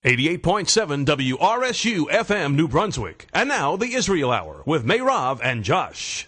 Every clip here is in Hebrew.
88.7 WRSU FM New Brunswick. And now the Israel Hour with Meirav and Josh.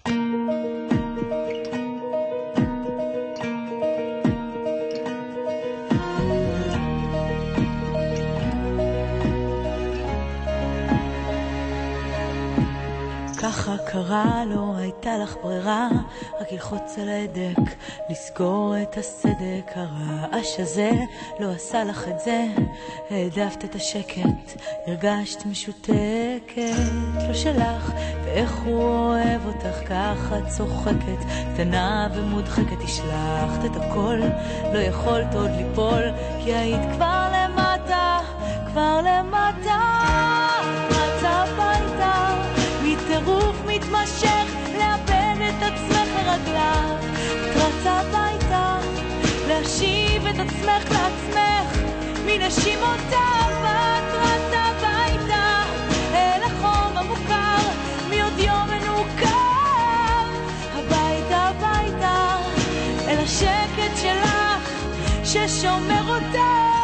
ככה קרה, לא הייתה לך ברירה, רק ללחוץ על ההדק, לסגור את הסדק. הרעש הזה לא עשה לך את זה, העדפת את השקט, הרגשת משותקת. לא שלך, ואיך הוא אוהב אותך, ככה צוחקת, קטנה ומודחקת. השלחת את הכל, לא יכולת עוד ליפול, כי היית כבר למטה, כבר למטה. רצה הביתה טירוף מתמשך, לאבד את עצמך לרגליו. את רצה הביתה, להשיב את עצמך לעצמך מנשימותיו. את רצה הביתה, אל החום המוכר, מי עוד יום מנוכר. הביתה, הביתה, אל השקט שלך ששומר אותך.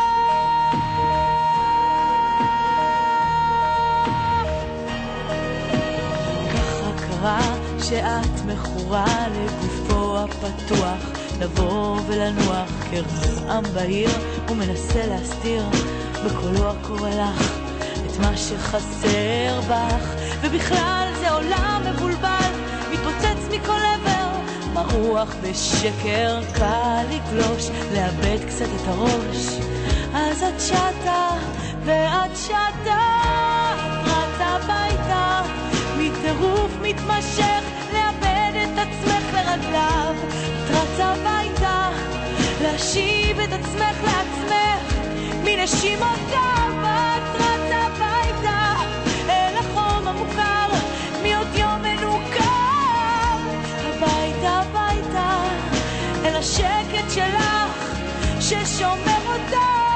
שאת מכורה לגופו הפתוח, לבוא ולנוח כרעם בעיר, ומנסה להסתיר בקולו הקורא לך את מה שחסר בך. ובכלל זה עולם מבולבל, מתפוצץ מכל עבר, מרוח בשקר, קל לגלוש, לאבד קצת את הראש. אז את שתה ואת שתה, רצה הביתה מטירוף מתמשך, לאבד את עצמך לרגליו. את רצה הביתה, להשיב את עצמך לעצמך מנשימותיו. את רצה הביתה, אל החום המוכר, מי עוד יום מנוכר. הביתה, הביתה, אל השקט שלך ששומר אותך.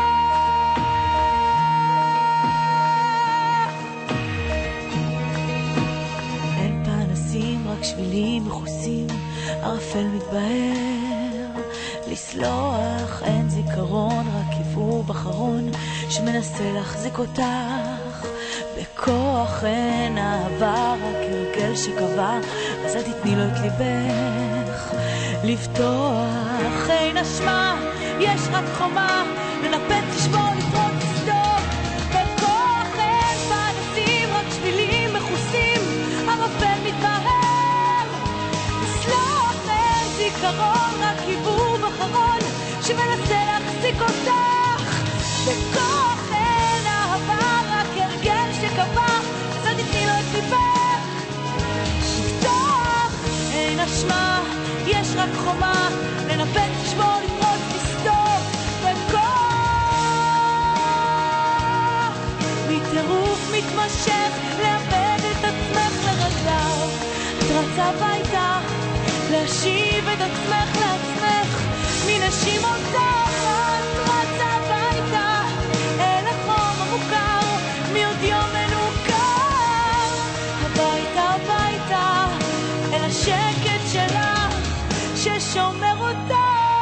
שבילים מחוסים, ערפל מתבהר. לסלוח אין זיכרון, רק כיוון אחרון שמנסה להחזיק אותך בכוח. אין אהבה, רק הרגל שקבע, אז אל תתני לו את ליבך לפתוח. אין אשמה, יש רק חומה, לנפץ, לשבור, לפרוץ, לסדוק. בכוח אין פנסים, רק שבילים מחוסים, ערפל מתבהר. זיכרון, רק חיבוב אחרון שמנסה להחזיק אותך בכוח. אין אהבה, רק הרגל שקבע, אז אל תתני לו את ליבך לפתוח. אין אשמה, יש רק חומה, לנפץ, לשבור, לפרוץ, לסדוק. בכוח מטירוף מתמשך, לאבד את עצמך לרגליו. את רצה הביתה, להשיב את עצמך לעצמך מנשימותיו. את רצה הביתה, אל החום המוכר, מי עוד יום מנוכר. הביתה, הביתה, אל השקט שלך ששומר אותך.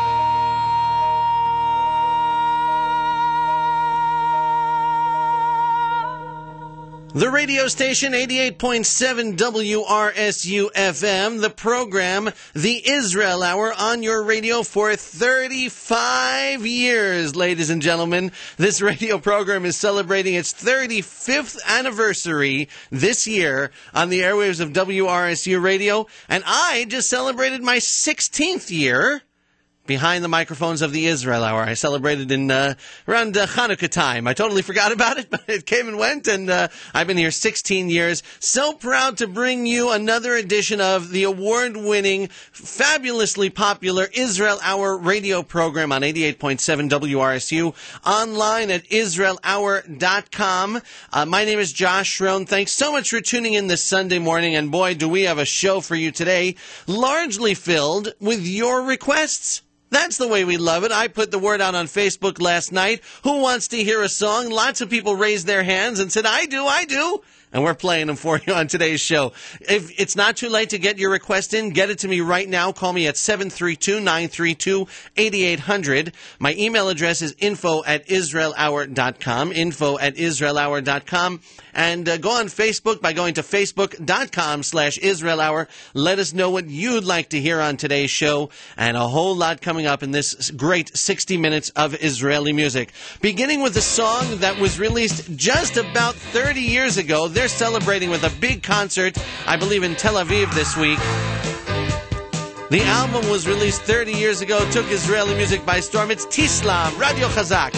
The radio station, 88.7 WRSU FM, the program, The Israel Hour, on your radio for 35 years, ladies and gentlemen. This radio program is celebrating its 35th anniversary this year on the airwaves of WRSU Radio, and I just celebrated my 16th year behind the microphones of the Israel Hour. I celebrated in around Hanukkah time. I totally forgot about it, but it came and went, and I've been here 16 years. So proud to bring you another edition of the award-winning, fabulously popular Israel Hour radio program on 88.7 WRSU, online at israelhour.com. My name is Josh Schroen. Thanks so much for tuning in this Sunday morning, and boy, do we have a show for you today, largely filled with your requests. That's the way we love it. I put the word out on Facebook last night. Who wants to hear a song? Lots of people raised their hands and said, I do. And we're playing them for you on today's show. If it's not too late to get your request in, get it to me right now. Call me at 732-932-8800. My email address is info@israelhour.com, info@israelhour.com. And go on Facebook by going to facebook.com/IsraelHour. Let us know what you'd like to hear on today's show, and a whole lot coming up in this great 60 minutes of Israeli music. Beginning with a song that was released just about 30 years ago. They're celebrating with a big concert, I believe in Tel Aviv this week. The album was released 30 years ago, took Israeli music by storm. It's Tislam, Radio Chazak.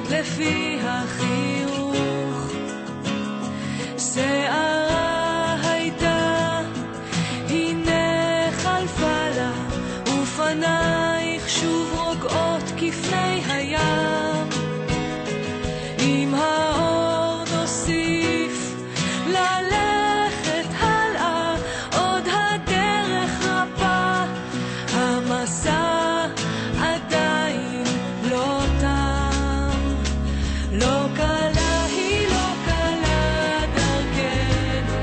לפי החיוך. שערה הייתה, הנה חלפה לה, ופנייך שוב רוגעות כפני הים. עם האור נוסיף ללכת הלאה, עוד הדרך רבה, המסע עדיין לא תם. לא קלה היא לא קלה דרכנו,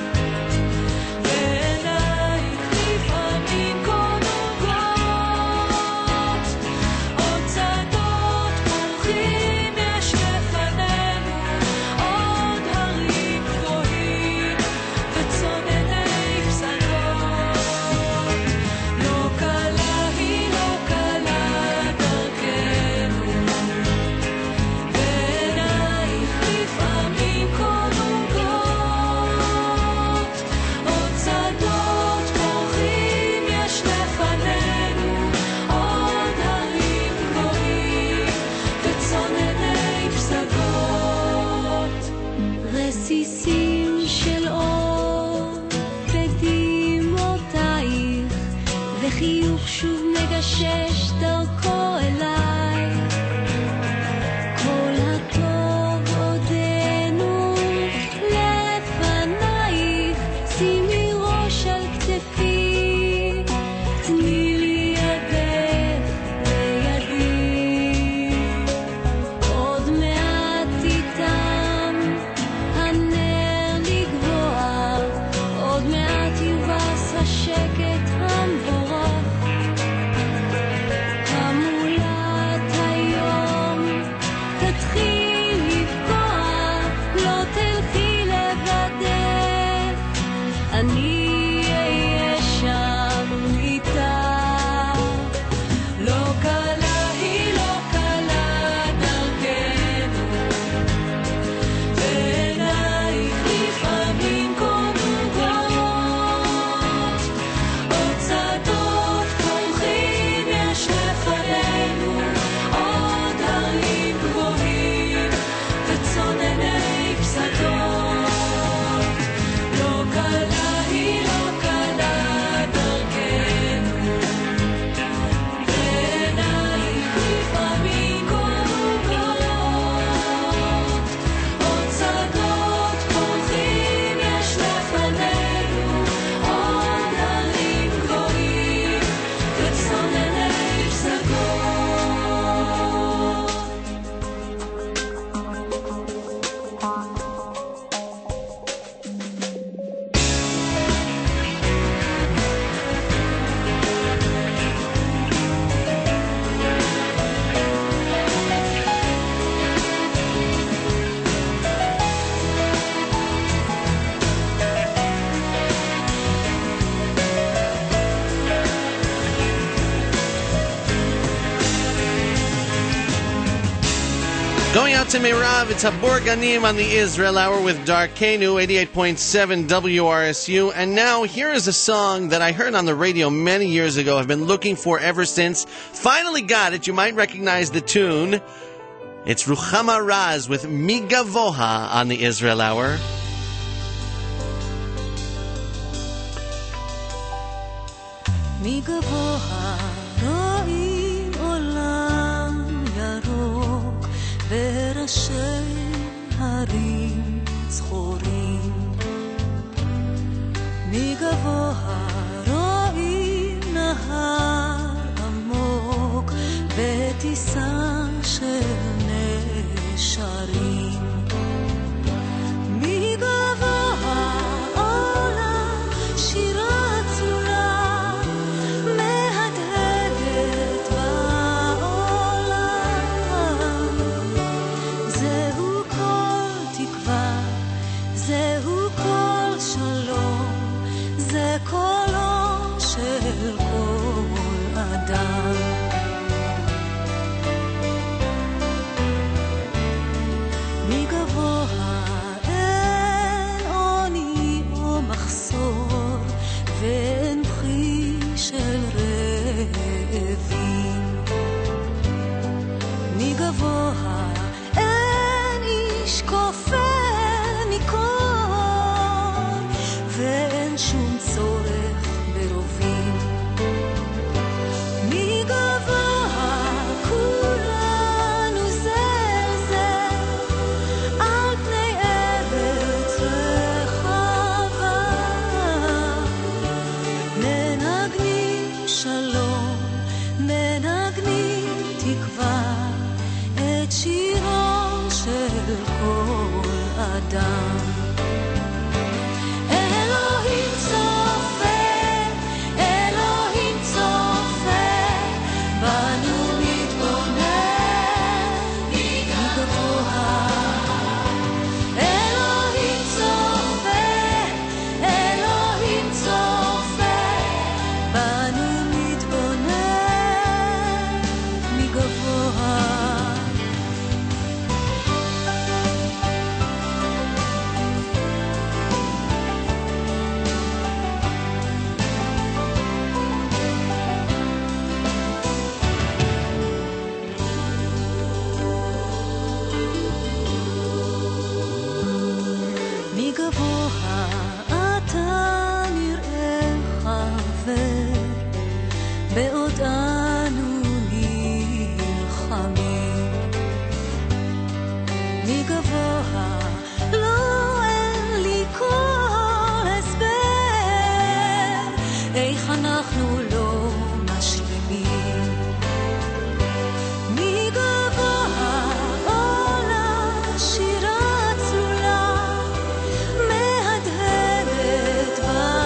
ועינייך לפעמים כה נוגות, עוד צעדות פורחים יש לפנינו, עוד הרים גבוהים וצונני פסגות. לא קלה היא לא קלה דרכנו, ועינייך לפעמים כה נוגות, עוד צעדות פורחים יש לפנינו, עוד הרים גבוהים וצונני פסגות. רסיסים של אור בדמעותייך, וחיוך שוב מגשש דרכו אליי. כל הטוב עודנו לפנייך, שימי ראש על כתפי, תני לי ידך בידי. עוד מעט איתם הנר לגבוה, עוד מעט יובס השקט המבורך. המולת היום תתחיל לפגוע, לא תלכי לבדך, אני אהיה שם איתך. לא קלה היא לא קלה דרכנו, ועינייך לפעמים כה נוגות, עוד צעדות פורחים יש לפנינו, עוד הרים גבוהים וצונני פסגות. לא קלה היא לא קלה דרכנו, ועינייך לפעמים כה נוגות, עוד צעדות פורחים יש לפנינו, עוד הרים גבוהים וצונני פסגות. Going out to Meirav, it's Habor Ganim on the Israel Hour with Darkenu, 88.7 WRSU. And now here is a song that I heard on the radio many years ago. I've been looking for ever since. Finally got it. You might recognize the tune. It's Ruchama Raz with Migavoha on the Israel Hour. מגבוה רואים עולם ירוק, וראשי הרים צחורים. מגבוה רואים נהר עמוק, וטיסה של נשרים. מגבוה עולה שירה צלולה, מהדהדת בעולם. זהו כל תקווה, זהו כל שלום, זה קולו של כל אדם. מגבוה אין עוני או מחסור, ואין בכי של רעבים. מגבוה את שירו של כל אדם. אלוהים צופה, אלוהים צופה, בנו מתבונן מגבוה. אלוהים צופה, אלוהים צופה, בנו מתבונן מגבוה. מגבוה אתה נראה חבר, בעוד אנו נלחמים. מגבוה לא אין לי כל הסבר, איך אנחנו לא משלימים. מגבוה עולה שירה צלולה, מהדהדת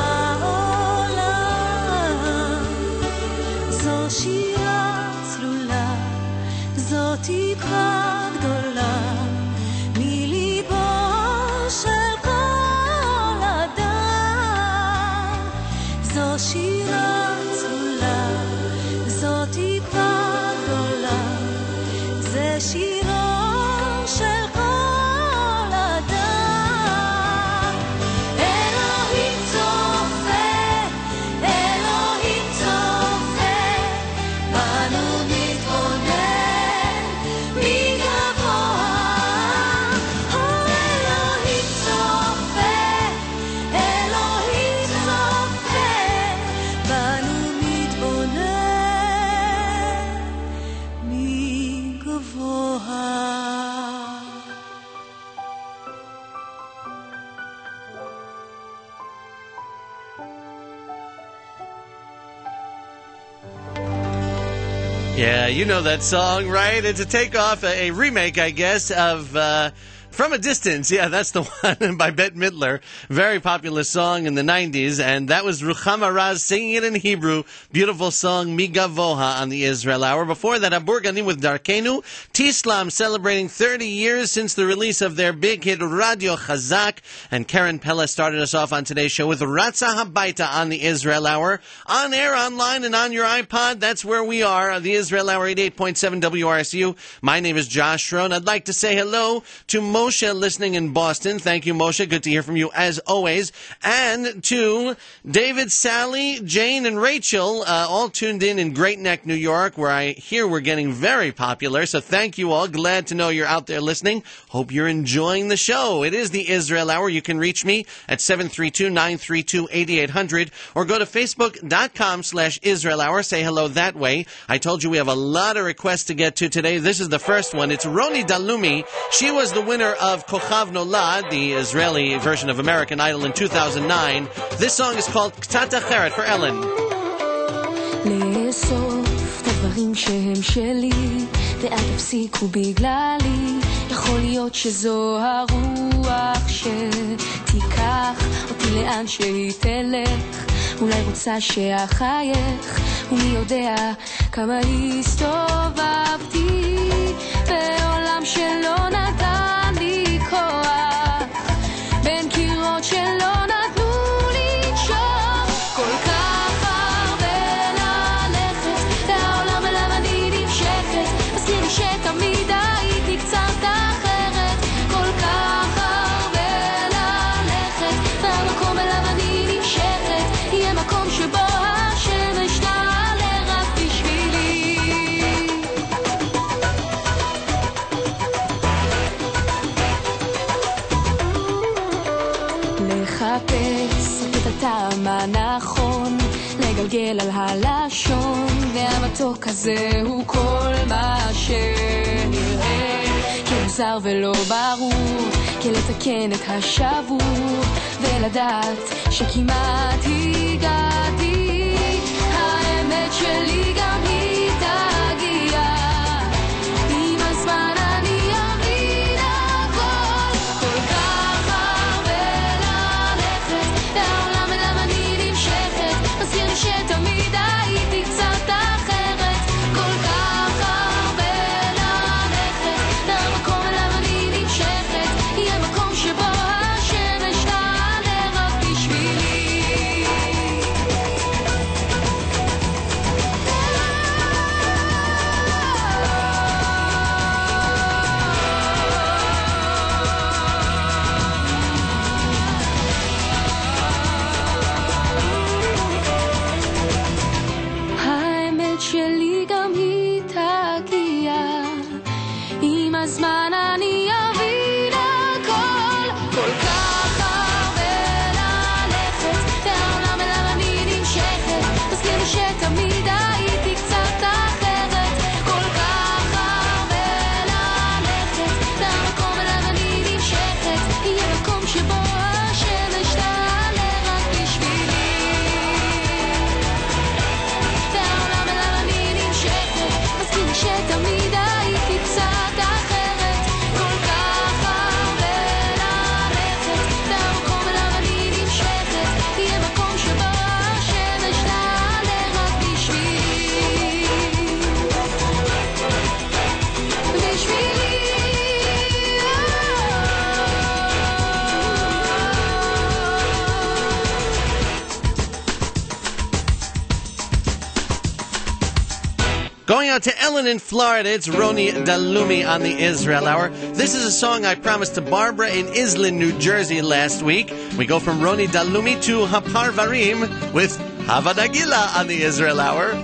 בעולם. זו שירה צלולה, זו תקווה גדולה, מליבו של כל אדם. זו שירה צלולה, זו תקווה גדולה, זה שירו של כל אדם. אלוהים צופה, אלוהים צופה, בנו מתבונן מגבוה. אלוהים צופה, אלוהים צופה, בנו מתבונן מגבוה. Yeah, you know that song, right? It's a takeoff, a remake, I guess, of From a Distance. Yeah, that's the one by Bette Midler. Very popular song in the 90s, and that was Ruchama Raz singing it in Hebrew. Beautiful song, Mi Gavoha, on the Israel Hour. Before that, Abur Ganim with Darkenu. Tislam celebrating 30 years since the release of their big hit Radio Chazak, and Karen Pella started us off on today's show with Ratza Habaita on the Israel Hour. On air, online, and on your iPod, that's where we are, the Israel Hour, 88.7 WRSU. My name is Josh Schroen. I'd like to say hello to Moshe listening in Boston. Thank you, Moshe. Good to hear from you as always. And to David, Sally, Jane, and Rachel, all tuned in Great Neck, New York, where I hear we're getting very popular. So thank you all. Glad to know you're out there listening. Hope you're enjoying the show. It is the Israel Hour. You can reach me at 732-932-8800 or go to Facebook.com/Israel Hour. Say hello that way. I told you we have a lot of requests to get to today. This is the first one. It's Roni Dalumi. She was the winner of Kochav Nolad, the Israeli version of American Idol in 2009. This song is called Ktat Acheret for Ellen. לאסוף את הדברים שהם שלי ואל תפסיקו בגללי, יכול להיות שזו הרוח שתיקח אותי לאן שהיא תלך, אולי רוצה שאחייך ומי יודע כמה הסתובבתי בעולם שלא נתן לי כוח, בין קירות שלא נתנו לי לנשום, כל כך הרבה ללכת לעולם אליו אני נמשכת, מזכיר לי שתמיד הייתי קצת אחרת, כל כך הרבה ללכת והמקום אליו אני נמשכת יהיה מקום שבו השמש תעלה רק בשבילי. לחפש את הטעם הנכון, לגלגל על הלשון, והמתוק הזה הוא כל מה שנראה כמוזר ולא ברור, כלתקן את השבור ולדעת שכמעט הגעתי, האמת שלי גם היא תגיע עם הזמן. הזמן אני אבין הכל. כל כך הרבה ללכת והעולם אליו אני נמשכת. תזכיר לי שתמיד הייתי קצת אחרת. כל כך הרבה ללכת והמקום אליו אני נמשכת. יהיה מקום שבו השמש תעלה רק בשבילי. והעולם אליו אני נמשכת. תזכיר לי שתמיד הייתי קצת אחרת. כל כך הרבה ללכת והמקום אליו אני נמשכת. יהיה מקום שבו השמש תעלה רק בשבילי. Going out to Ellen in Florida, it's Roni Dalumi on the Israel Hour. This is a song I promised to Barbara in Islin, New Jersey last week. We go from Roni Dalumi to Haparvarim with Hava Nagila on the Israel Hour.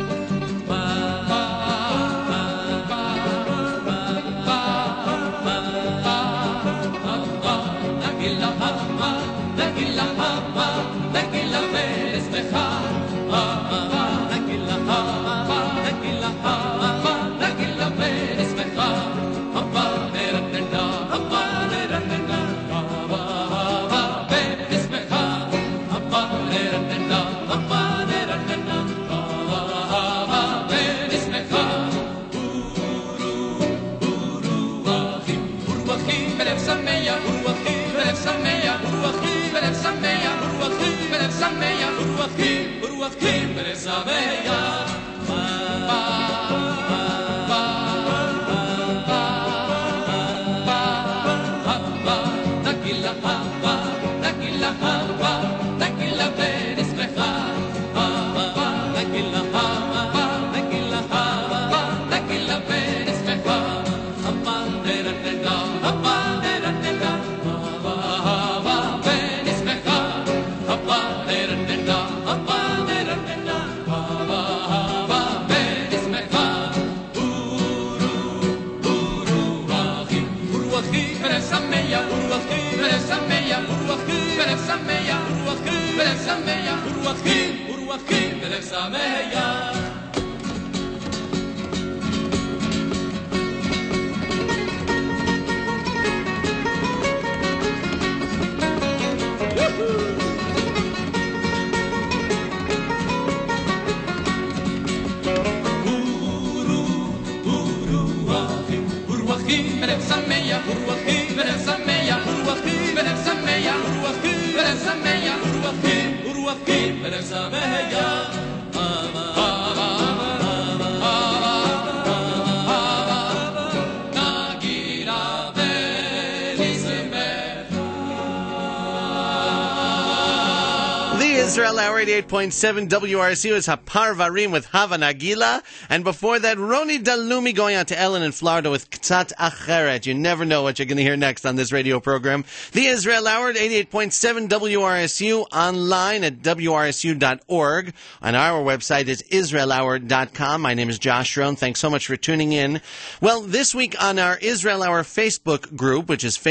Israel Hour 88.7 WRSU is Haparvarim with Hava Nagila. And before that, Roni Dalumi going out to Ellen in Florida with Ktsat Acheret. You never know what you're going to hear next on this radio program. The Israel Hour at 88.7 WRSU, online at WRSU.org. And our website is IsraelHour.com. My name is Josh Rohn. Thanks so much for tuning in. Well, this week on our Israel Hour Facebook group, which is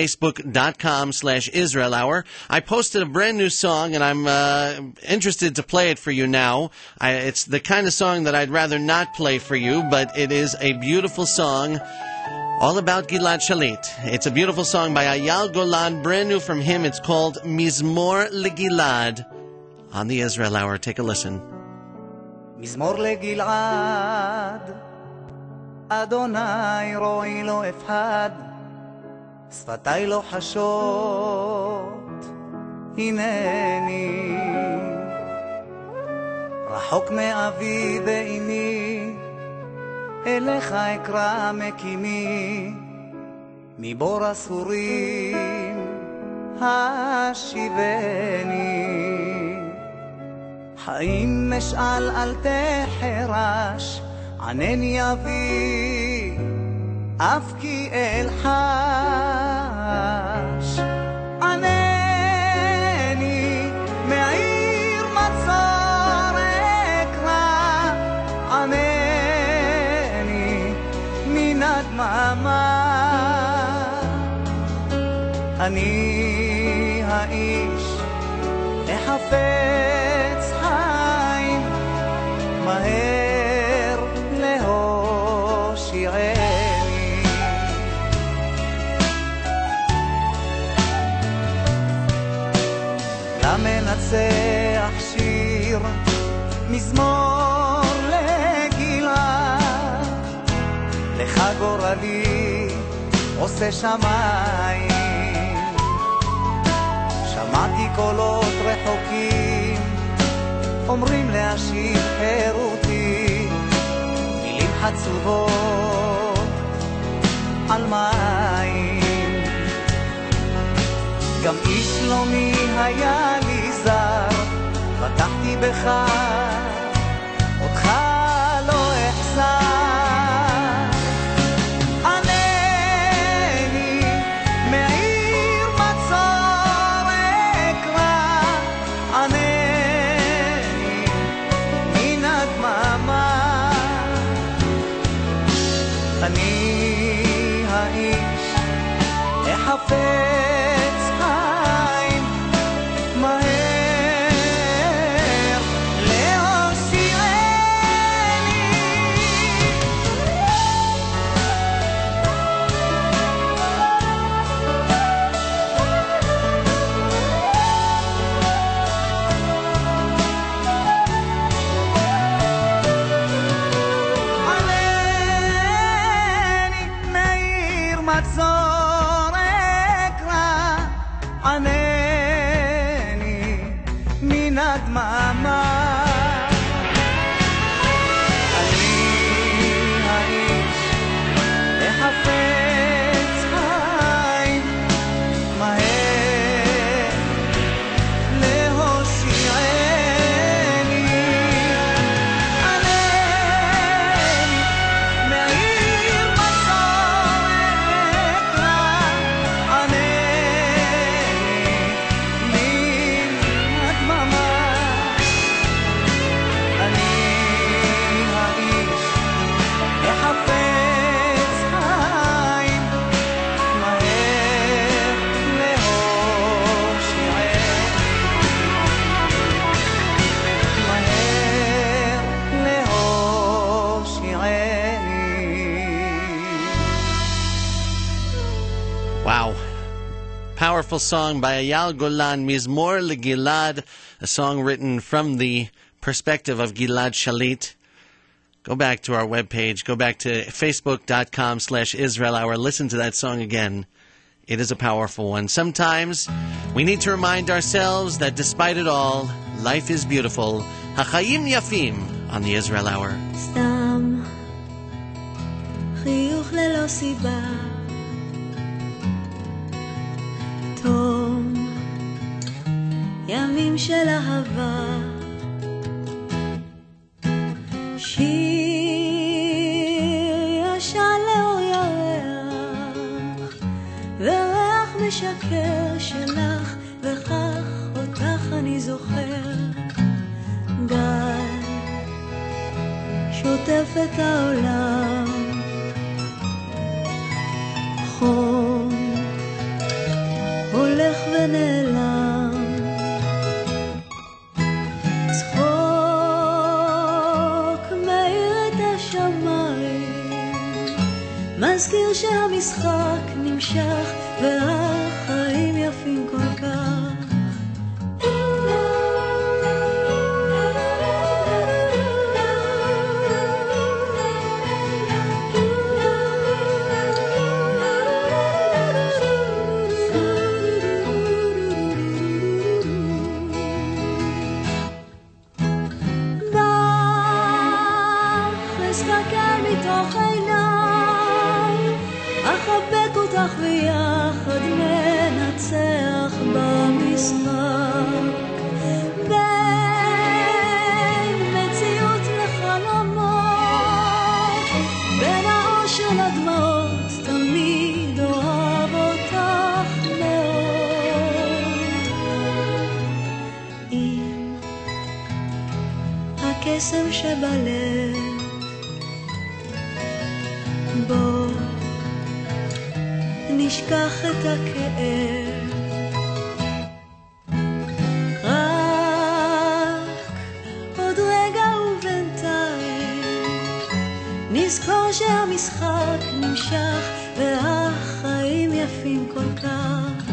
Facebook.com/Israel Hour, I posted a brand new song, and I'm interested to play it for you now. It's the kind of song that I'd rather not play for you, but it is a beautiful song all about Gilad Shalit. It's a beautiful song by Ayal Golan, brand new from him. It's called Mizmor LeGilad on the Israel Hour. Take a listen. מזמור לגלעד, אדוני רואי לא אפחד, שפתי לא חשות, הנני רחוק מאבי ואימי, אליך אקרא מקימי, מבור אסורים השיבני. חיים משאל אל תחרש, ענני אבי, אף כי אלחש. ענני מעיר מצור אקרא, ענני מן אדמת הדממה. אני האיש החפץ חיים, מהר להושיעני. למנצח שיר מזמור לגלעד, לך גורלי עושה שמיים. שמעתי קולות רחוקים אומרים להשיב חירותי, מילים חצובות על מים. גם איש שלומי היה לי זר, בטחתי בך אותך לא אחסר. חפץ חיים, מהר להושיעני. ענני מאיר מצור, ענני מן הדממה. אני האיש החפץ חיים, מהר להושיעני. ענני מאיר מצור אקרא, Powerful song by Eyal Golan, Mizmor LeGilad, a song written from the perspective of Gilad Shalit. Go back to our webpage, go back to facebook.com/Israel Hour, listen to that song again. It is a powerful one. Sometimes we need to remind ourselves that despite it all, life is beautiful. HaChaim Yafim on the Israel Hour. סתם חיוך ללא סיבה, תום ימים של אהבה, שיר ישן לאור ירח, וריח משקר שלך, וכך אותך אני זוכר. גל שוטף את העולם, חום הולך ונעלם, צחוק מאיר את השמיים, מזכיר שהמשחק נמשך והחיים יפים כל כך. אחבק ויחד ננצח במשחק, בין מציאות לחלומות, בין האושר לדמעות, תמיד אוהב אותך מאוד. עם הקסם שבלב, בוא ונשכח את הכאב. רק עוד רגע ובינתיים נזכור שהמשחק נמשך והחיים יפים כל כך.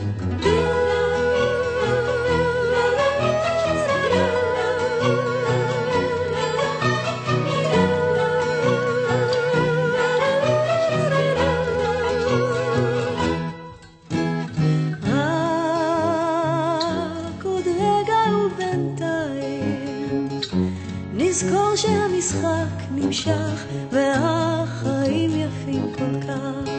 נזכור שהמשחק נמשך והחיים יפים כל כך.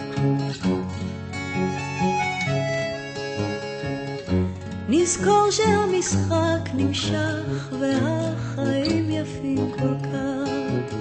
נזכור שהמשחק נמשך והחיים יפים כל כך.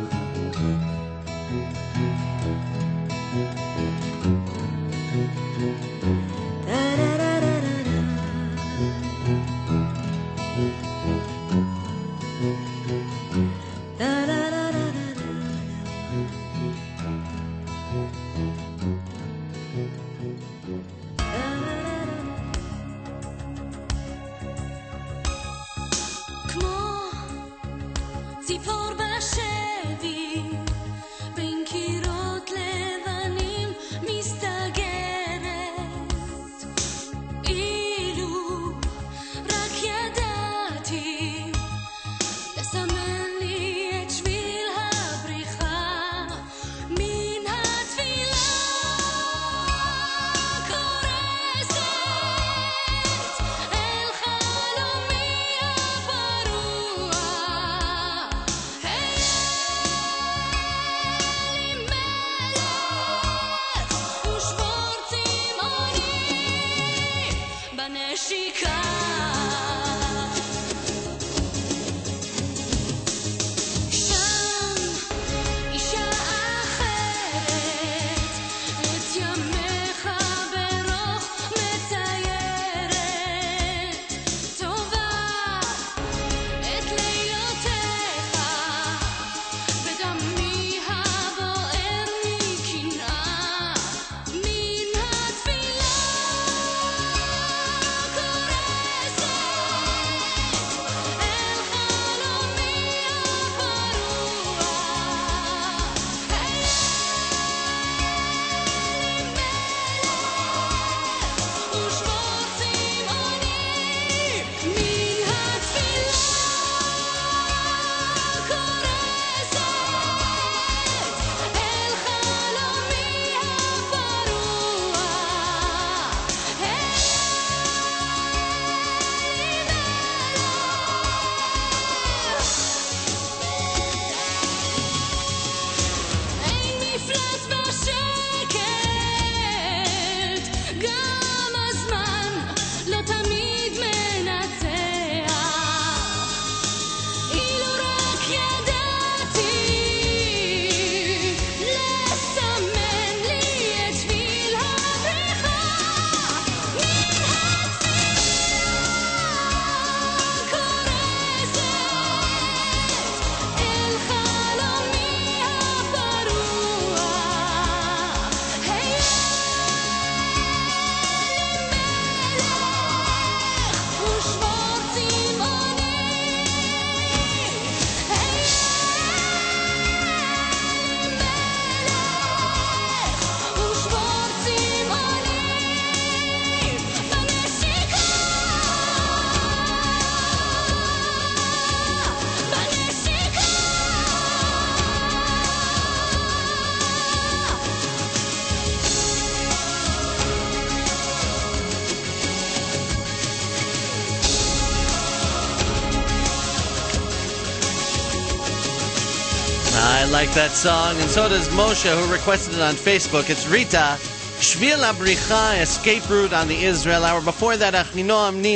I like that song, and so does Moshe, who requested it on Facebook. It's Rita, Shvil Abricha, Escape Route on the Israel Hour. Before that, Achinoam Nini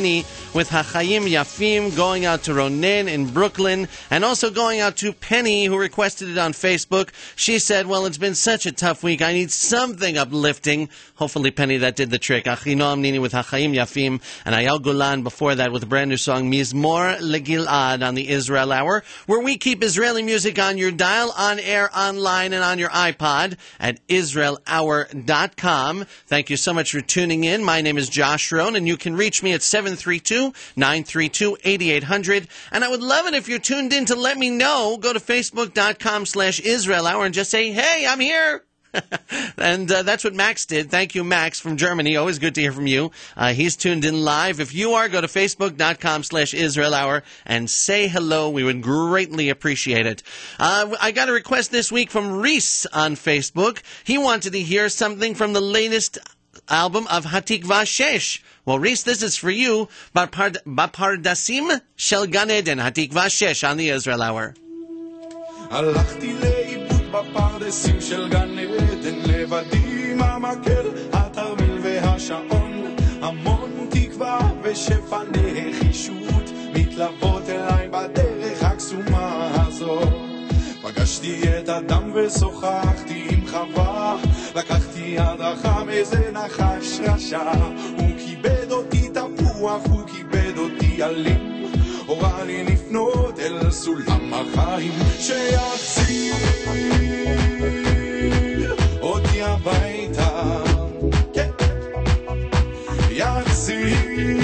with Hachayim Yafim, going out to Ronen in Brooklyn, and also going out to Penny, who requested it on Facebook. She said, well, it's been such a tough week. I need something uplifting. Hopefully, Penny, that did the trick. Achinoam Nini with Hachayim Yafim, and Ayal Golan before that with a brand new song, Mizmor Legilad, on the Israel Hour, where we keep Israeli music on your dial, on air, online, and on your iPod at IsraelHour.com. Thank you so much for tuning in. My name is Josh Rohn, and you can reach me at 732-932-8800. And I would love it if you're tuned in to let me know. Go to Facebook.com/Israel Hour and just say, hey, I'm here. And that's what Max did. Thank you, Max, from Germany. Always good to hear from you. He's tuned in live. If you are, go to Facebook.com/Israel Hour and say hello. We would greatly appreciate it. I got a request this week from Reese on Facebook. He wanted to hear something from the latest album of Hatikva Shesh. Well, Reese, this is for you. Bapardasim Shel Gan Eden, Hatikva Shesh on the Israel Hour. הלכתי לאיבוד בפרדסים של גן עדן, לבדי מהמקל, התרמיל והשעון, המון תקווה ושפע נחישות מתלוות אליי בדרך הקסומה הזאת. פגשתי את אדם ושוחחתי עם חווה, לקחתי הדרכה מאיזה נחש רשע, הוא כיבד אותי תפוח, הוא כיבד אותי אלים, הורה לי לפנות אל סולם החיים שיחזיר אותי הביתה, כן, יחזיר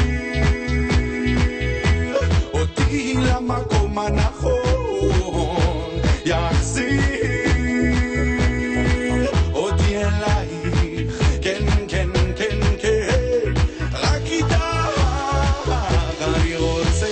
אותי למקום הנכון, יחזיר אותי אלייך, כן, כן, כן, כן, רק איתך אני רוצה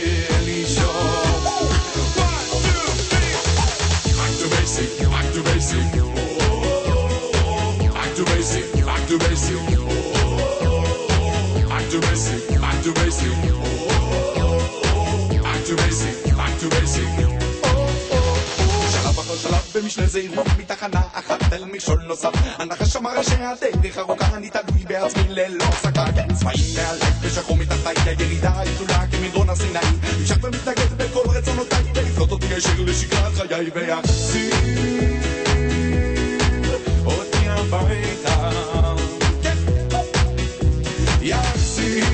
במשנה זהירות מתחנה אחת אל מכשול נוסף, הנחש אמר שהדרך ארוכה, אני תלוי בעצמי ללא הפסקה, צבעים מעלי ושחור מתחתיי, הירידה היא תלולה כמדרון הסיני, נמשך ומתנגד בכל רצונותיי, ולפנות אותי ישיר לשגרת חיי ויחזיר אותי הביתה, יחזיר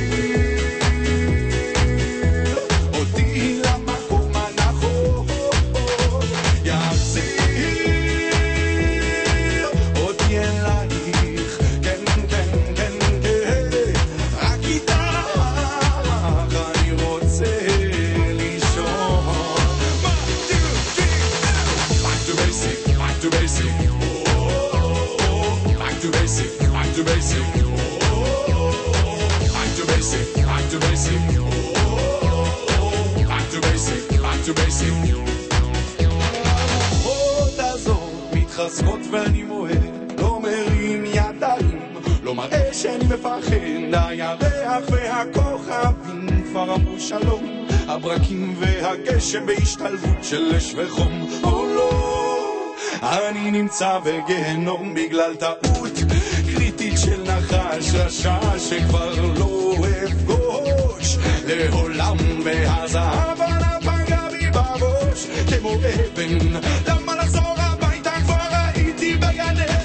אותי למקום הנכון, יחזיר אותי אלייך, כן, כן, כן, כן, רק איתך אני רוצה לישון. Back to basic, back to basic, back to basic, back to basic, back to basic, back to basic, back to basic, back to basic. הרוחות הזאת מתחזקות ואני מועד, לא מרים ידיים, לא מראה שאני מפחד, הירח והכוכבים כבר אמרו שלום, הברקים והגשם בהשתלבות של אש וחום, או לא, אני נמצא בגהנום בגלל טעות קריטית של נחש רשע שכבר לא אפגוש לעולם, והזהב עליו פגע בי בראש כמו אבן, למה לחזור הביתה כבר הייתי בגן עדן.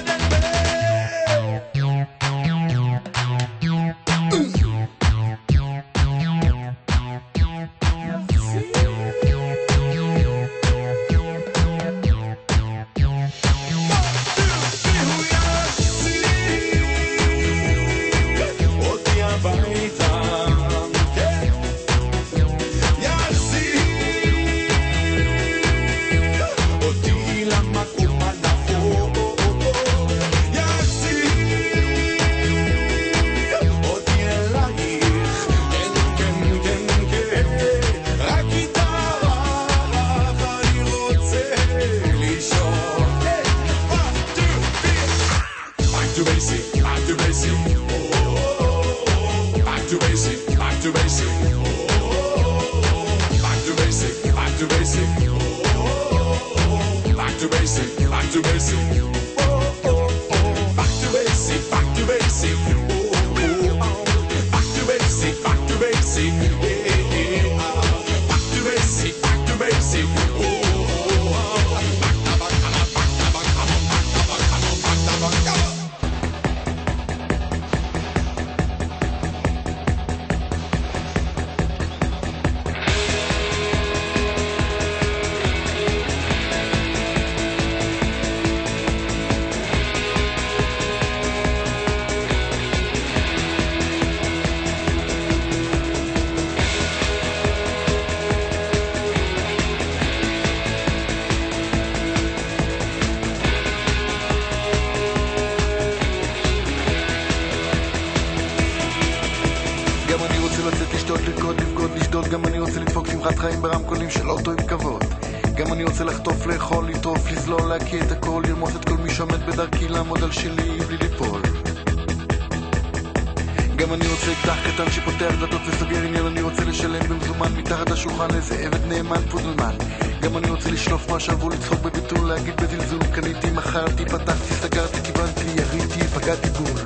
Back to basic. לרקוד, לבגוד, לשדוד. גם אני רוצה לדפוק שמחת חיים ברמקולים של אוטו עם כבוד. גם אני רוצה לחטוף, לאכול, לטרוף, לזלול, להקיא את הכל, לרמוס את כל מי שעומד בדרכי, לעמוד על שלי בלי ליפול. גם אני רוצה אקדח קטן שפותח דלתות וסוגר עניין. אני רוצה לשלם במזומן מתחת לשולחן איזה עבד נאמן פודלמן. גם אני רוצה לשלוף מה שעברו, לצחוק בביטול, להגיד בזלזול, קניתי, מכרתי, פתחתי, סגרתי, כיוונתי, יריתי, פגעתי בול.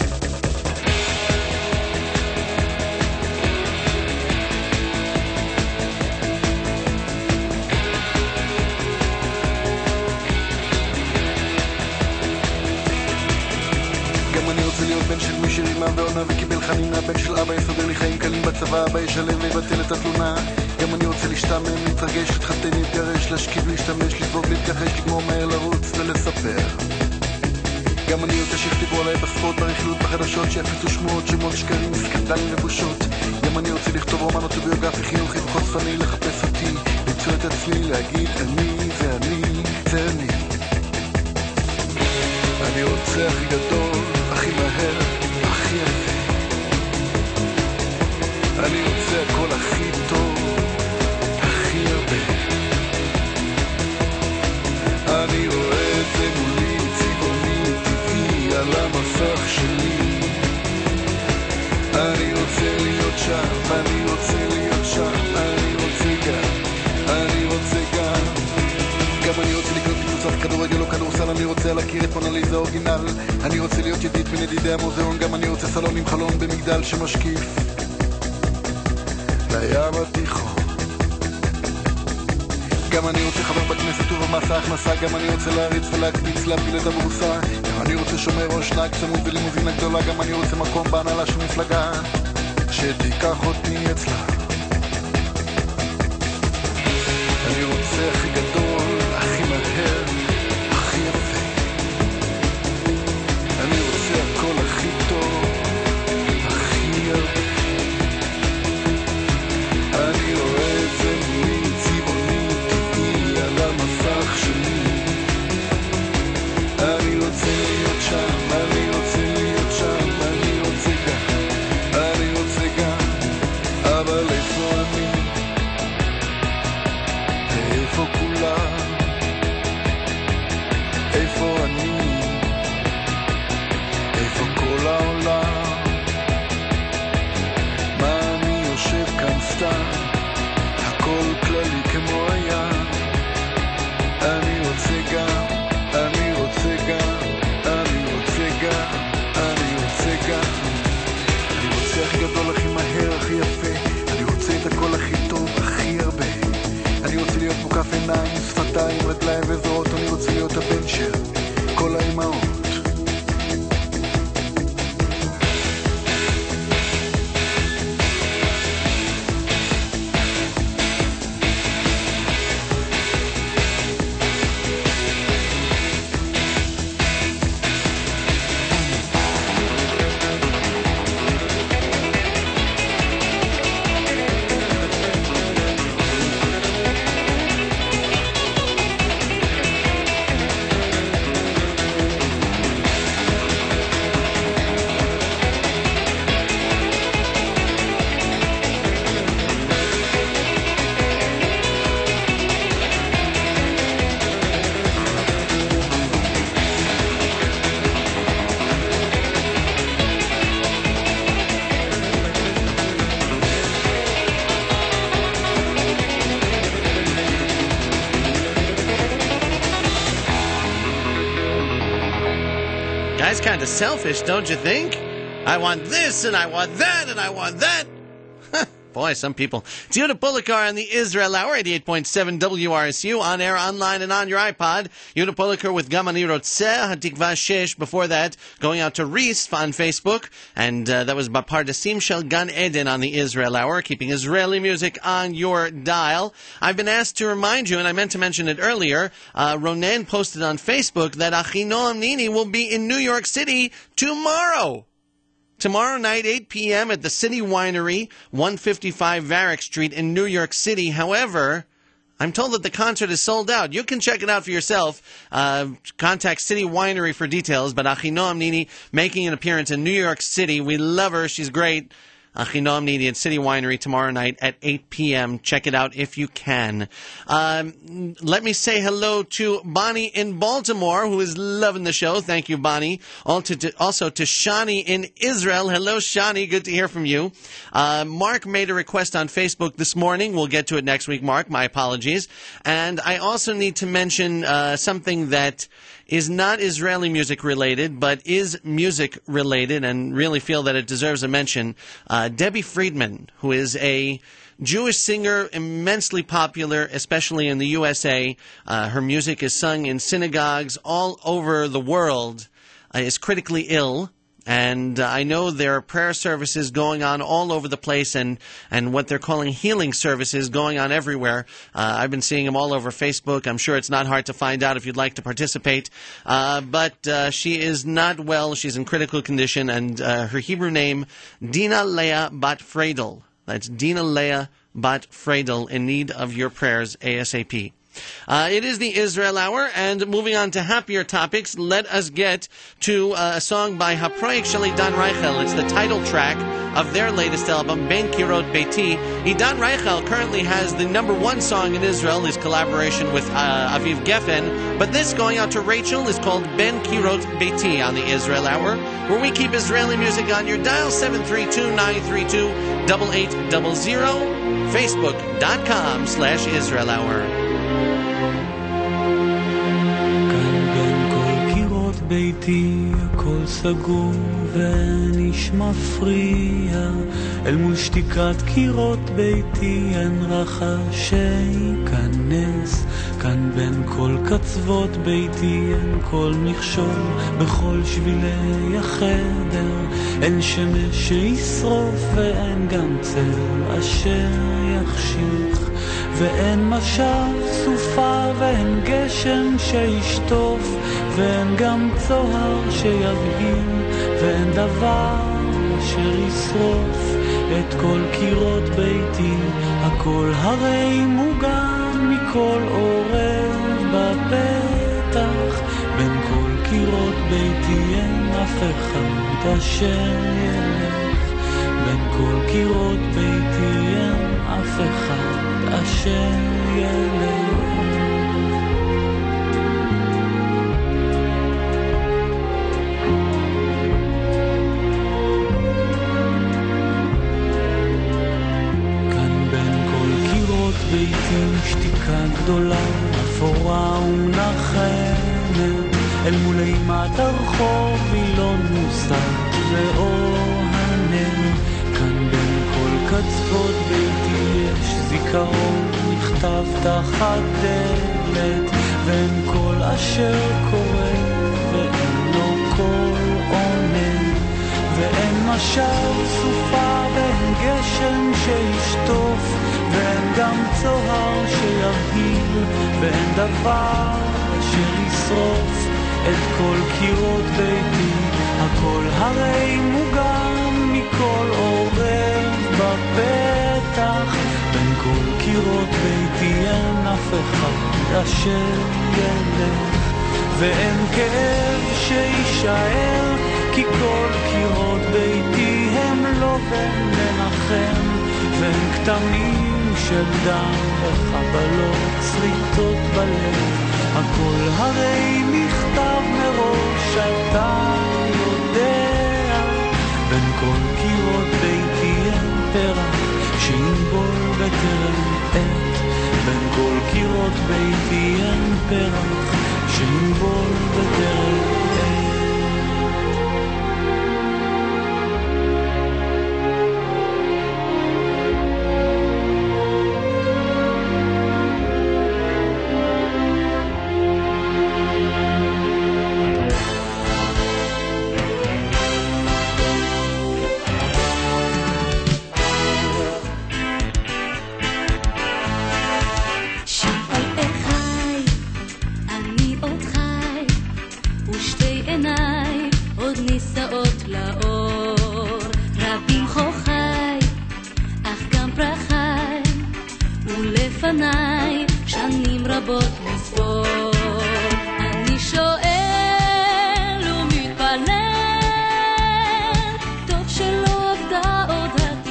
בן של מי שרימה ועונה וקיבל חנינה. בן של אבא יסודר לי חיים קלים בצבא, אבא ישלם ויבטל את התלונה. גם אני רוצה להשתמם, להתרגש, להתחתן, להתגרש, להשכיב, להשתמש, לבוא, להתכחש, לגמור מהר, לרוץ ולספר. גם אני רוצה שיכתבו עליי בספורט, ברכילות, בחדשות, שיפיצו שמועות, שמות, שקרים, סקנדלים ובושות. גם אני רוצה לכתוב רומן אוטוביוגרפי, חינוכי וחושפני, לחפש אותי, למצוא את עצמי, להגיד אני, זה אני, זה אני. אני רוצה הכי גדול, הכי מהר, הכי יפה. אני רוצה הכל הכי טוב, הכי הרבה. אני רואה את זה מולי, צבעוני, טבעי, על המסך שלי. אני רוצה להיות שם, אני רוצה להיות שם, אני רוצה גם, אני רוצה גם. גם אני רוצה לקנות קבוצת כדורגל או כדורסל. אני רוצה להכיר את מונליזה אורגינל. אני רוצה להיות ידיד בין ידידי המוזיאון. גם אני רוצה סלון עם חלון במגדל שמשקיף לים התיכון. גם אני רוצה חבר בכנסת ובמס ההכנסה. גם אני רוצה להריץ ולהקפיץ, להפיל את הבורסה. גם אני רוצה שומר ראש, נהג צמוד ולימוזינה גדולה. גם אני רוצה מקום בהנהלה של מפלגה שתיקח אותי אצלה. אני רוצה הכי גדול, הכי מהר, הכי יפה. אני רוצה הכל הכי טוב, הכי הרבה. אני רואה את זה מולי, צבעוני, טבעי, על המסך שלי. אני רוצה להיות שם, אני רוצה להיות שם, אני רוצה גם, אני רוצה גם. אבל איפה אני? איפה כולם? איפה אני? איפה כל העולם? מה אני יושב כאן סתם? הכל כללי כמו היה. אני רוצה גם, אני רוצה גם, אני רוצה גם, אני רוצה גם. אני רוצה הכי גדול, הכי מהר, הכי יפה. אני רוצה את הכל הכי טוב, הכי הרבה. אני רוצה להיות מוקף עיניים, שפתיים, רגליים וזרועות. אני רוצה להיות הבן של כל האימהות. Kind of selfish, don't you think? I want this, and I want that, and I want that. Boy, some people. It's Yehuda Pullikar on the Israel Hour, 88.7 WRSU, on air, online, and on your iPod. Yehuda Pullikar with Gam Ani Rotzeh, Hatikva Shesh. Before that, going out to Reese on Facebook, and that was Pardesim Shel Gan Eden on the Israel Hour, keeping Israeli music on your dial. I've been asked to remind you, and I meant to mention it earlier, Ronen posted on Facebook that Achinoam Nini will be in New York City tomorrow. Tomorrow night, 8 p.m. at the City Winery, 155 Varick Street in New York City. However, I'm told that the concert is sold out. You can check it out for yourself. Contact City Winery for details. But Achinoam Nini making an appearance in New York City. We love her. She's great. Achinoam Nidi at City Winery tomorrow night at 8 p.m. Check it out if you can. Let me say hello to Bonnie in Baltimore, who is loving the show. Thank you, Bonnie. Also to Shani in Israel. Hello, Shani. Good to hear from you. Mark made a request on Facebook this morning. We'll get to it next week, Mark. My apologies. And I also need to mention something that is not Israeli music related, but is music related, and really feel that it deserves a mention. Debbie Friedman, who is a Jewish singer, immensely popular, especially in the USA. Her music is sung in synagogues all over the world, is critically ill. And I know there are prayer services going on all over the place, and what they're calling healing services going on everywhere. I've been seeing them all over Facebook. I'm sure it's not hard to find out if you'd like to participate. But she is not well. She's in critical condition, and her Hebrew name, Dina Leah Bat Freidel. That's Dina Leah Bat Freidel, in need of your prayers ASAP. It is the Israel Hour, and moving on to happier topics, let us get to a song by Haproyek Shel Idan Reichel. It's the title track of their latest album, Ben Kirot Beiti. Idan Reichel currently has the #1 song in Israel, his collaboration with Aviv Geffen, but this going out to Rachel is called Ben Kirot Beiti on the Israel Hour, where we keep Israeli music on your dial, 732-932-8800, Facebook.com/Israel Hour. ביתי הכל סגור ואיש מפריע אל מול שתיקת קירות ביתי אין רחש שייכנס כאן בין כל קצוות ביתי אין כל מכשול בכל שבילי החדר אין שמש שישרוף ואין גם צל אשר יחשיך ואין משב סופה ואין גשם שישטוף ואין גם צוהר שיבהיל ואין דבר אשר ישרוף את כל קירות ביתי הכל הרי מוגן מכל עורב בפתח בין כל קירות ביתי אין אף אחד אשר ילך בין כל קירות ביתי אין אף אחד אשר ילך ביתי שתיקה גדולה, אפורה ומנחמת אל מול אימת הרחוב אילון מוסר ואור הנר כאן בין כל קצוות ביתי יש זיכרון נכתב תחת דלת ואין כל אשר קורה ואין לו כל עונה ואין משל סופה ואין גשם שישטוף ואין גם צוהר שיבהיל ואין דבר אשר ישרוף את כל קירות ביתי הכל הרי מוגן מכל עורב בפתח בין כל קירות ביתי אין אף אחד אשר ילך ואין כאב שישאר כי כל קירות ביתי הם לא בן מנחם ואין כתמים של דם וחבלות שריטות בלב הכל הרי נכתב מראש אתה יודע בין כל קירות ביתי אין פרח שינבול בטרם עת בין כל קירות ביתי אין פרח שינבול בטרם עת שנים רבות מספור אני שואל ומתפלל טוב שלא עבדה עוד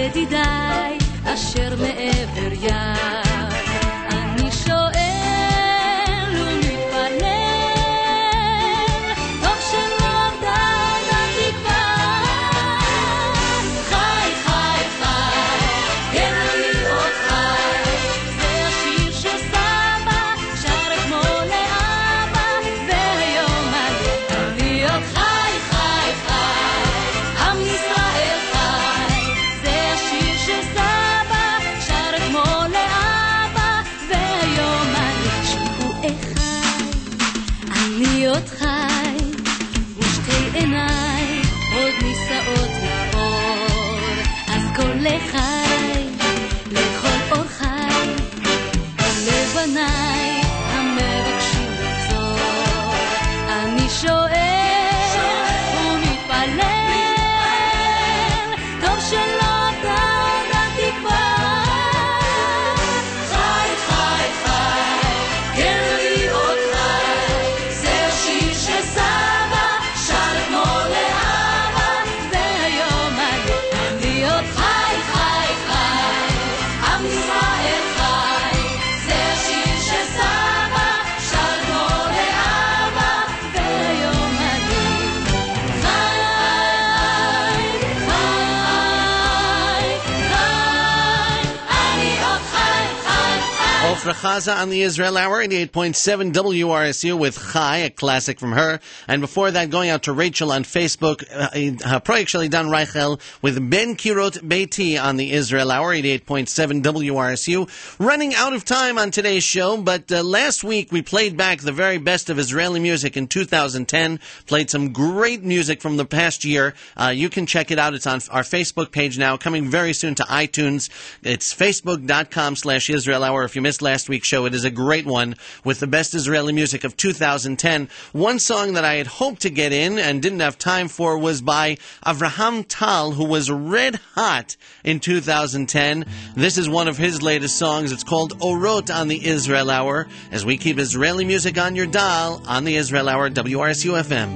ידידיי אשר מעבר ים אני שואל ומתפלל טוב שלא די התקווה חי חי חי כן להיות חי זה השיר שסבא שר אתמול לאבא והיום אני להיות חי חי חי עם ישראל חי זה השיר שסבא שר אתמול לאבא והיום אני שהוא אחד אני עוד חי ושתי עיניי עוד נישאות לאור אז כל לחי לכל אור חי לבניי המבקשים לחזור אני שואל ומתפלל טוב שלא די התקווה חי חי חי כן להיות חי זה השיר שסבא שר אתמול לאבא והיום אני עוד חי חי חי עם ישראל חי זה השיר שסבא שר אתמול לאבא והיום אני חי אני עוד חי חי חי Ofra Chaza on the Israel Hour, 88.7 WRSU with Chai, a classic from her. And before that, going out to Rachel on Facebook, Project Shalidan Reichel with Ben Kirot Beiti on the Israel Hour, 88.7 WRSU. Running out of time on today's show, but last week we played back the very best of Israeli music in 2010, played some great music from the past year. You can check it out. It's on our Facebook page now, coming very soon to iTunes. It's facebook.com/Israel Hour. If you missed last week's show, it is a great one with the best Israeli music of 2010. One song that I had hoped to get in and didn't have time for was by Avraham Tal, who was red hot in 2010. This is one of his latest songs. It's called Orot on the Israel Hour, as we keep Israeli music on your dial on the Israel Hour, WRSU FM.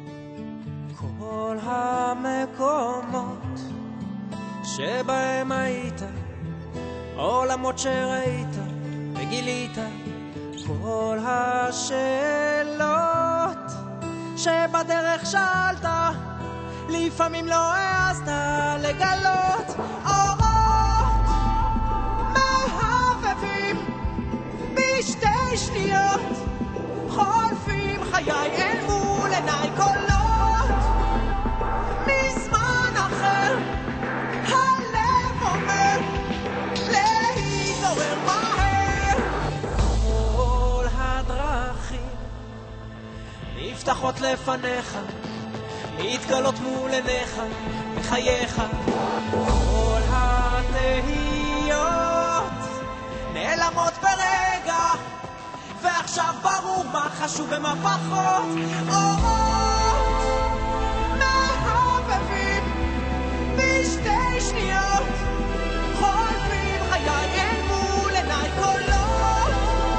כל המקומות שבהם היית עולמות שראית וגילית כל השאלות שבדרך שאלת לפעמים לא העזת לגלות אורות מהבהבים בשתי שניות חולפים חיי אל מול עיניי קולות מזמן אחר הלב אומר להתעורר מהר כל הדרכים נפתחות לפניך להתגלות מול עיניך בחייך כל התהיות נעלמות ברגע ועכשיו ברור מה חשוב ומה פחות אורות מהבהבים בשתי שניות חולפים חיי אל מול עיניי קולות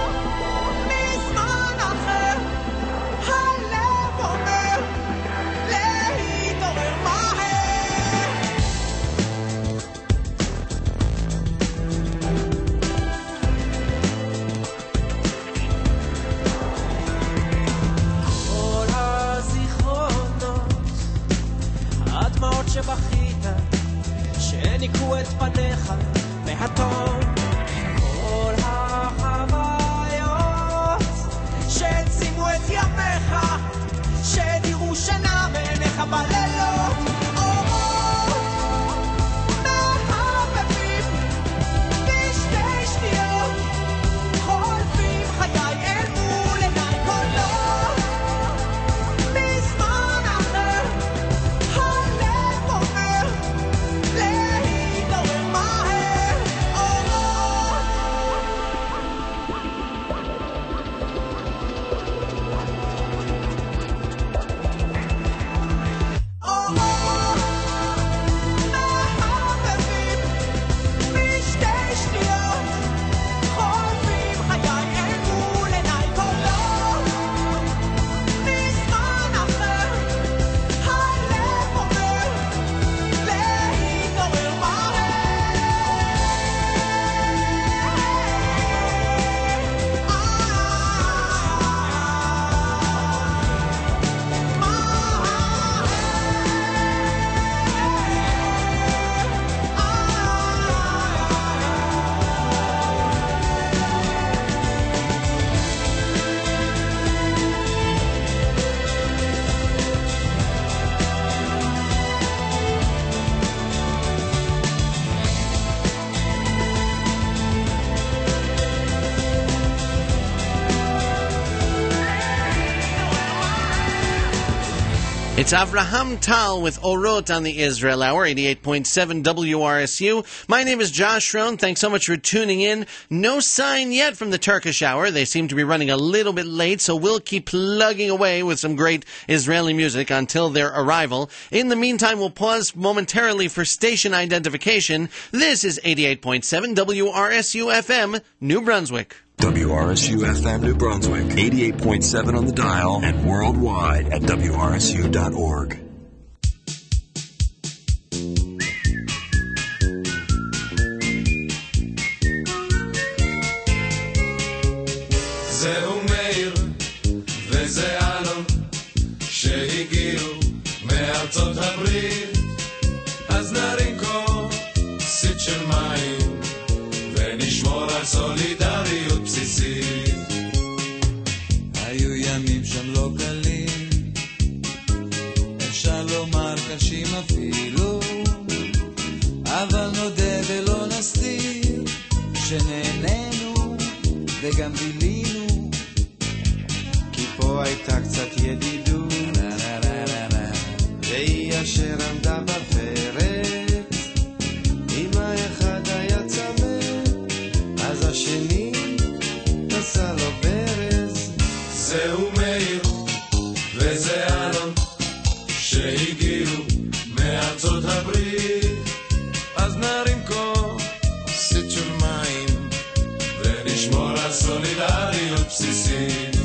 מזמן אחר הלב אומר להתעורר מהר כל הזיכרונות הדמעות שבכית שניקו את פניך מהתום כל החוויות שהצימו את ימיך שדירו שינה מעיניך בלילות אורות מהבהבים בשתי שניות חולפים חיי אל מול עיניי קולות מזמן אחר הלב אומר להתעורר מהר אורות It's Avraham Tal with Orot on the Israel Hour, 88.7 WRSU. My name is Josh Schroen. Thanks so much for tuning in. No sign yet from the Turkish Hour. They seem to be running a little bit late, so we'll keep plugging away with some great Israeli music until their arrival. In the meantime, we'll pause momentarily for station identification. This is 88.7 WRSU FM, New Brunswick. WRSU FM New Brunswick, 88.7 on the dial and worldwide at WRSU.org. זהו מאיר וזה אלון שהגיעו מארצות הברית, אז נרים כוסית של מים ונשמור על סולידריות בסיסית. היו ימים שם לא קלים, אפשר לומר קשים אפילו, אבל נודה ולא נסתיר שנהנינו וגם בילינו, כי פה הייתה קצת ידידות, והיא אשר עמדה בפרץ, אם האחד היה צמא אז השני עשה לו ברז. זהו מאיר וזה אלון שהגיעו מארצות הברית, אז נרים כוסית של מים ונשמור על סולידריות בסיסית.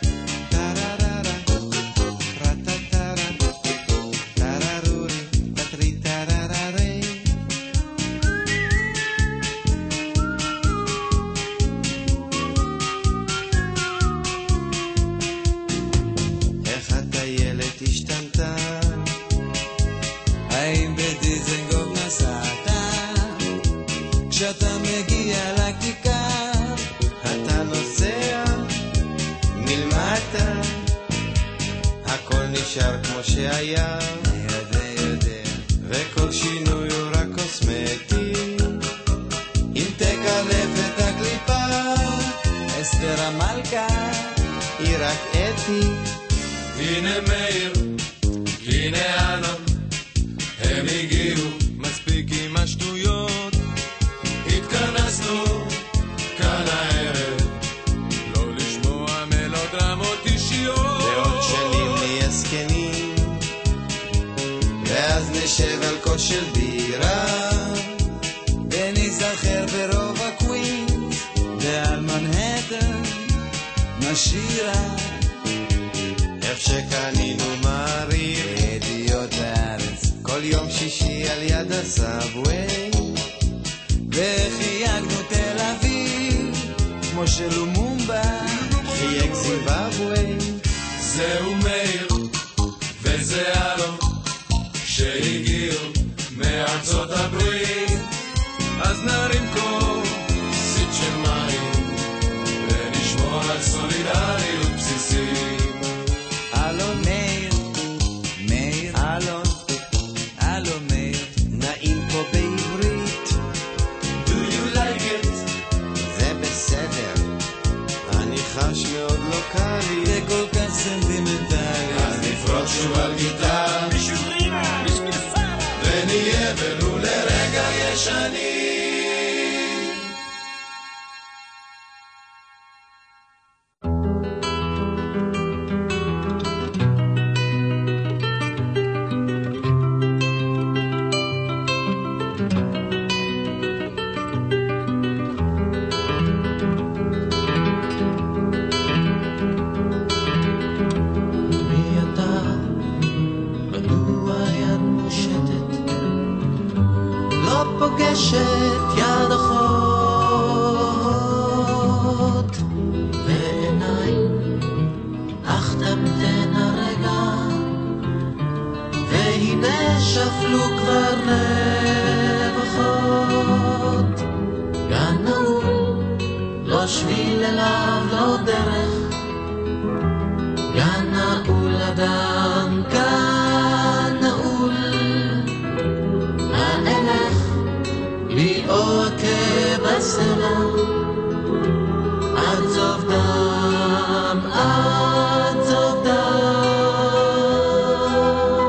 כשאתה מגיע לכיכר אתה נוסע מלמטה, הכל נשאר כמו שהיה, יודע וכל שינוי הוא רק קוסמטי. אם תקלף את הקליפה אסתר המלכה היא רק אתי. הנה מאיר, הנה אלון, הם הגיעו, מספיק עם השטויות, התכנסנו כאן הערב לא לשמוע מלודרמות אישיות. ועוד שנים נהיה זקנים, ואז נשב על כוס של בירה, ונזכר ברוב הקווינס ועל מנהטן נשירה, איך שקנינו מעריך ידיעות הארץ כל יום שישי על יד הסאבווי, וחייגנו תל אביב כמו שלומומבה חייג זימבבווי. זהו מאיר וזה אלון שהגיעו מארצות הברית, אז נרים כוסית של מים ונשמור על סולידריות בסיסית. אלון מאיר, מאיר אלון, אלון מאיר, נעים פה בעברית, Do you like it? זה בסדר, אני חש מאוד לוקלי וכל כך סנטימנטלי, אז נפרוט שוב על גיטר ונהיה ולו לרגע ישנים. פוגשת יד אחות בעיניים, אך תמתן הרגע, והנה שפלו כבר רווחות. גן נעול, לא שביל אליו, לא דרך, גן נעול אדם, גן נעול, האלך לי עוקה בסלע, עד סוף דם, עד סוף דם.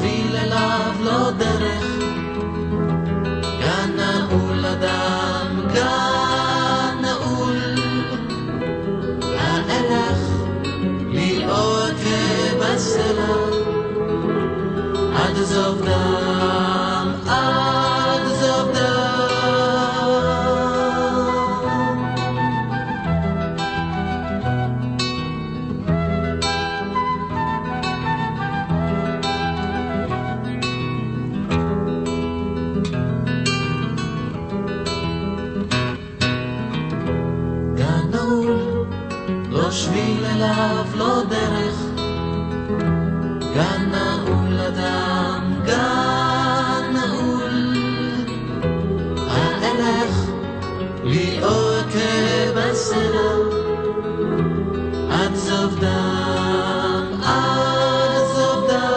שביל אליו לא דרך, גן נעול אדם, גן נעול. האלך לראות כבסלע, עד זוב דם, עד זוב דם. שביל אליו לא דרך, גן נעול אדם, גן נעול. האלך לראות כבסלע, עד זוב דם, עד זוב דם.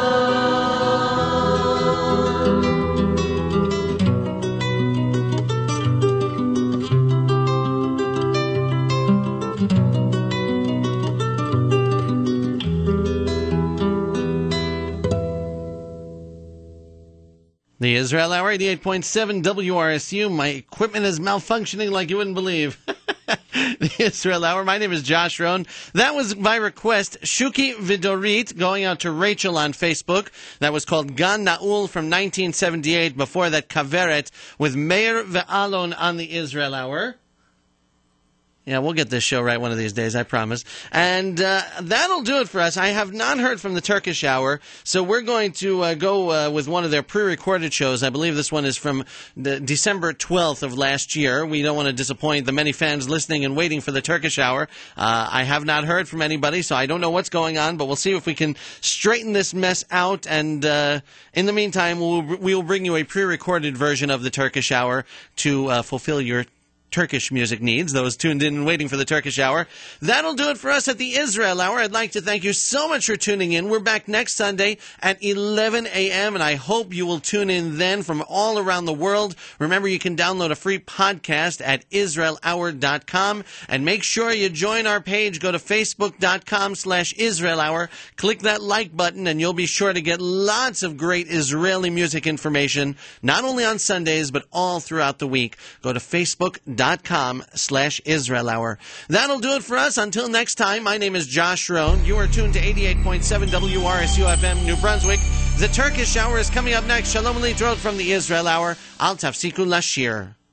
The Israel Hour, 88.7 WRSU. My equipment is malfunctioning like you wouldn't believe. The Israel Hour. My name is Josh Rohn. That was by request, Shuki Vidorit, going out to Rachel on Facebook. That was called Gan Na'ul from 1978. Before that, Kaveret with Meir Ve'alon on the Israel Hour. Yeah, we'll get this show right one of these days, I promise. And that'll do it for us. I have not heard from the Turkish Hour, so we're going to go with one of their pre-recorded shows. I believe this one is from the December 12th of last year. We don't want to disappoint the many fans listening and waiting for the Turkish Hour. I have not heard from anybody, so I don't know what's going on, but we'll see if we can straighten this mess out. And in the meantime, we will bring you a pre-recorded version of the Turkish Hour to fulfill your Turkish music needs, those tuned in and waiting for the Turkish Hour. That'll do it for us at the Israel Hour. I'd like to thank you so much for tuning in. We're back next Sunday at 11 a.m., and I hope you will tune in then from all around the world. Remember, you can download a free podcast at IsraelHour.com, and make sure you join our page. Go to Facebook.com/IsraelHour. Click that like button, and you'll be sure to get lots of great Israeli music information, not only on Sundays, but all throughout the week. Go to Facebook.com/Israel Hour. That'll do it for us. Until next time, my name is Josh Rohn. You are tuned to 88.7 WRSU FM New Brunswick. The Turkish Hour is coming up next. Shalom Litrot from the Israel Hour. Al Tafsiku Lashir.